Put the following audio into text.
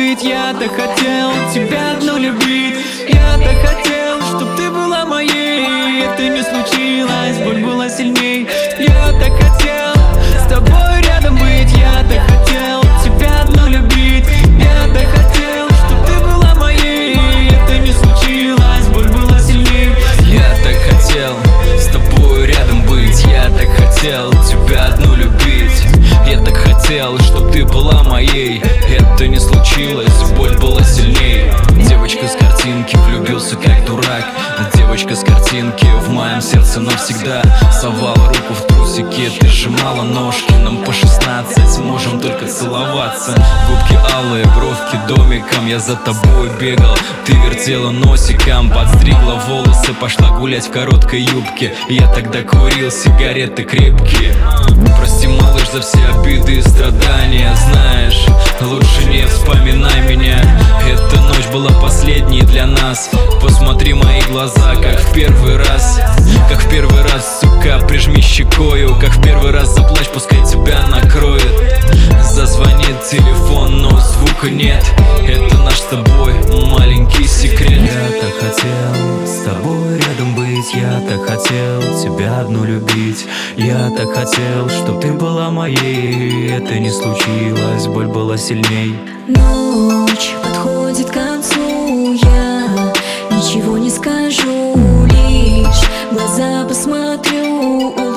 быть. Я так хотел тебя одну любить. Я так хотел, чтоб ты была моей. Это не случилось, боль была сильней. Я так хотел с тобой рядом быть. Я так хотел тебя одну любить. Я так хотел, чтоб ты была моей. Это не случилось, боль была сильней. Я так хотел с тобой рядом быть. Я так хотел тебя одну любить. Я так хотел, чтоб ты была моей. Это не случилось, боль была сильней. Девочка с картинки, влюбился как дурак. Девочка с картинки в моем сердце навсегда. Совала руку в трусики, ты сжимала ножки. Нам по 16, можем только целоваться. Губки алые, бровки домиком. Я за тобой бегал, ты вертела носиком. Подстригла волосы, пошла гулять в короткой юбке. Я тогда курил сигареты крепкие. Прости, малыш, за все обиды и страдания. Знаешь, лучше не вспоминай меня. Эта ночь была последней для нас. Посмотри мои глаза, как в первый раз. Как в первый раз, сука, прижми щекою. Как в первый раз заплачь, пускай тебя накроет. Зазвонит телефон, но звука нет. Это наш с тобой маленький секрет. Я так хотел с тобой рядом быть. Я так хотел тебя одну любить. Я так хотел, чтоб ты была моей. Это не случилось, боль была сильней. Ночь подходит к концу, я ничего не скажу, лишь в глаза посмотрю.